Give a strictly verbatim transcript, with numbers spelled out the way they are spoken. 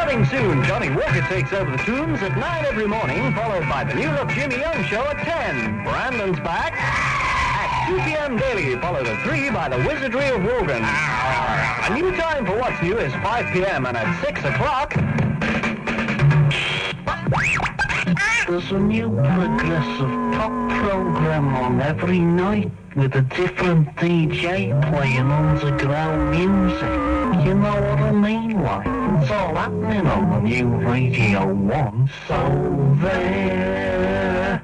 Starting soon, Johnny Walker takes over the tunes at nine every morning, followed by the New Look Jimmy Young Show at ten. Brandon's back at two p.m. daily, followed at three by the Wizardry of Wogan. A new time for What's New is five p.m. and at six o'clock... There's a new progressive pop program on every night with a different D J playing underground music. You know what I mean, like? It's all happening on the new Radio one. So there,